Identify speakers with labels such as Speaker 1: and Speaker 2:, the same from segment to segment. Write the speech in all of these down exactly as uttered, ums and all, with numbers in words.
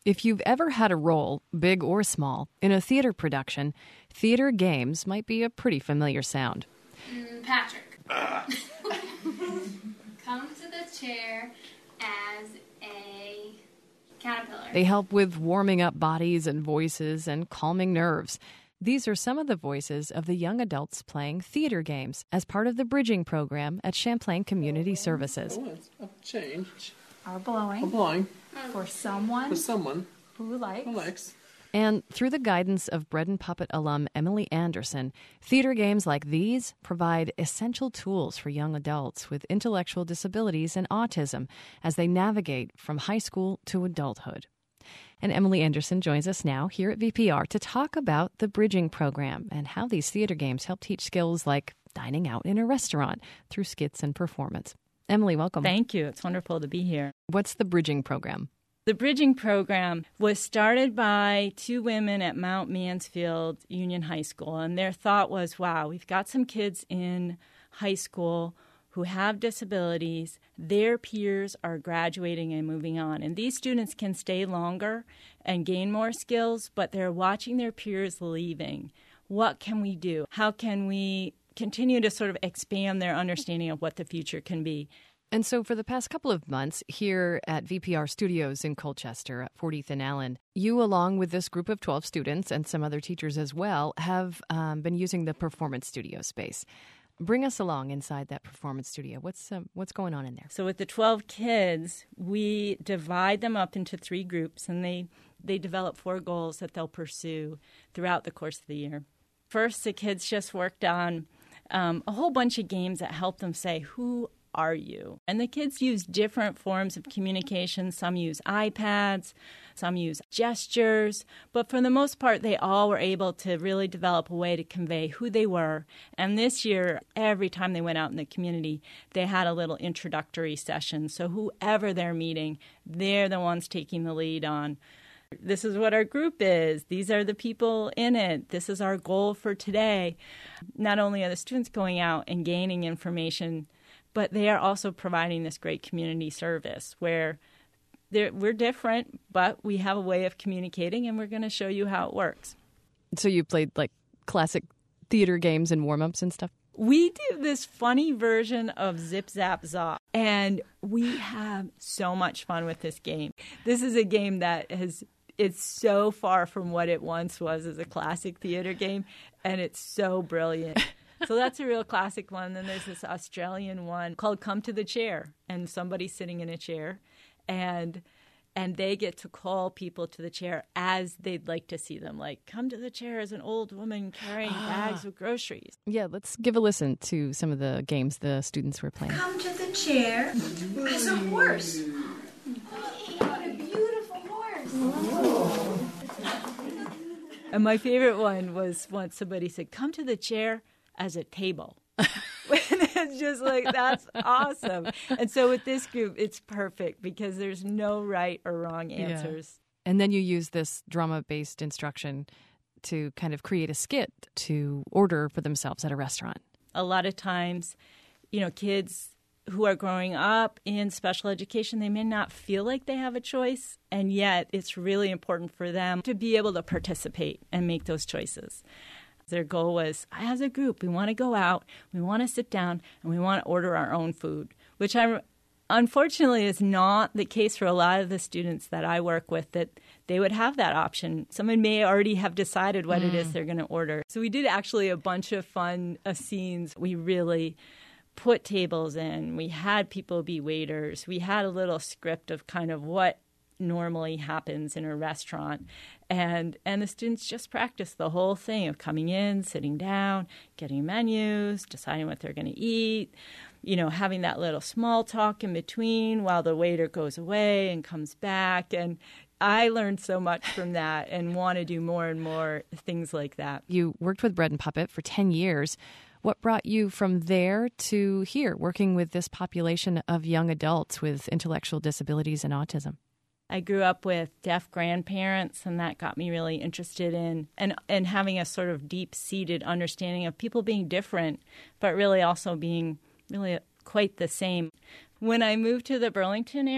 Speaker 1: If you've ever had a role, big or small, in a theater production, Theater Games might be a pretty familiar sound.
Speaker 2: Mm, Patrick. Come to the chair as a caterpillar.
Speaker 1: They help with warming up bodies and voices and calming nerves. These are some of the voices of the young adults playing Theater Games as part of the bridging program at Champlain Community Services.
Speaker 3: Oh, it's a change.
Speaker 4: Are blowing.
Speaker 3: Are blowing.
Speaker 4: For someone.
Speaker 3: For someone.
Speaker 4: Who likes.
Speaker 3: Who likes.
Speaker 1: And through the guidance of Bread and Puppet alum Emily Anderson, theater games like these provide essential tools for young adults with intellectual disabilities and autism as they navigate from high school to adulthood. And Emily Anderson joins us now here at V P R to talk about the Bridging Program and how these theater games help teach skills like dining out in a restaurant through skits and performance. Emily, welcome.
Speaker 5: Thank you. It's wonderful to be here.
Speaker 1: What's the Bridging Program?
Speaker 5: The Bridging Program was started by two women at Mount Mansfield Union High School, and their thought was, wow, we've got some kids in high school who have disabilities. Their peers are graduating and moving on, and these students can stay longer and gain more skills, but they're watching their peers leaving. What can we do? How can we continue to sort of expand their understanding of what the future can be?
Speaker 1: And so for the past couple of months here at V P R Studios in Colchester at fortieth and Allen, you, along with this group of twelve students and some other teachers as well, have um, been using the performance studio space. Bring us along inside that performance studio. What's um, what's going on in there?
Speaker 5: So with the twelve kids, we divide them up into three groups, and they, they develop four goals that they'll pursue throughout the course of the year. First, the kids just worked on um, a whole bunch of games that help them say, who are you? And the kids use different forms of communication. Some use iPads, some use gestures, but for the most part, they all were able to really develop a way to convey who they were. And this year, every time they went out in the community, they had a little introductory session. So whoever they're meeting, they're the ones taking the lead on, this is what our group is. These are the people in it. This is our goal for today. Not only are the students going out and gaining information, but they are also providing this great community service where we're different, but we have a way of communicating, and we're going to show you how it works.
Speaker 1: So you played like classic theater games and warm-ups and stuff?
Speaker 5: We do this funny version of Zip Zap Zop, and we have so much fun with this game. This is a game that has it's so far from what it once was as a classic theater game, and it's so brilliant. So that's a real classic one. Then there's this Australian one called Come to the Chair, and somebody's sitting in a chair, and and they get to call people to the chair as they'd like to see them. Like, come to the chair as an old woman carrying bags of groceries.
Speaker 1: Yeah, let's give a listen to some of the games the students were playing.
Speaker 6: Come to the chair as a horse. What a beautiful horse.
Speaker 5: And my favorite one was once somebody said, come to the chair as a table. It's just like, that's awesome. And so with this group, it's perfect because there's no right or wrong answers.
Speaker 1: Yeah. And then you use this drama-based instruction to kind of create a skit to order for themselves at a restaurant.
Speaker 5: A lot of times, you know, kids who are growing up in special education, they may not feel like they have a choice, and yet it's really important for them to be able to participate and make those choices. Their goal was, as a group, we want to go out, we want to sit down, and we want to order our own food, which I, unfortunately is not the case for a lot of the students that I work with, that they would have that option. Someone may already have decided what mm. it is they're going to order. So we did actually a bunch of fun uh, scenes. We really put tables in. We had people be waiters. We had a little script of kind of what normally happens in a restaurant. And and the students just practice the whole thing of coming in, sitting down, getting menus, deciding what they're going to eat, you know, having that little small talk in between while the waiter goes away and comes back. And I learned so much from that and want to do more and more things like that.
Speaker 1: You worked with Bread and Puppet for ten years. What brought you from there to here, working with this population of young adults with intellectual disabilities and autism?
Speaker 5: I grew up with deaf grandparents, and that got me really interested in and, and having a sort of deep-seated understanding of people being different, but really also being really quite the same. When I moved to the Burlington area,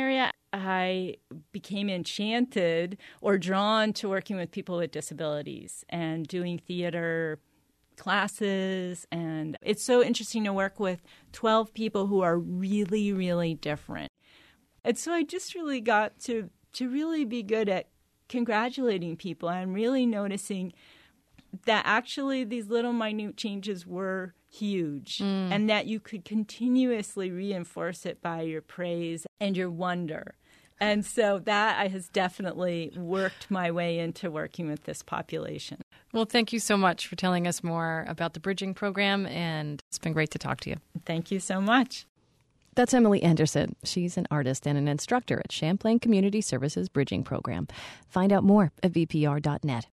Speaker 5: I became enchanted or drawn to working with people with disabilities and doing theater classes. And it's so interesting to work with twelve people who are really, really different. And so I just really got to, to really be good at congratulating people and really noticing that actually these little minute changes were huge mm. and that you could continuously reinforce it by your praise and your wonder. And so that has definitely worked my way into working with this population.
Speaker 1: Well, thank you so much for telling us more about the Bridging Program, and it's been great to talk to you.
Speaker 5: Thank you so much.
Speaker 1: That's Emily Anderson. She's an artist and an instructor at Champlain Community Services Bridging Program. Find out more at V P R dot net.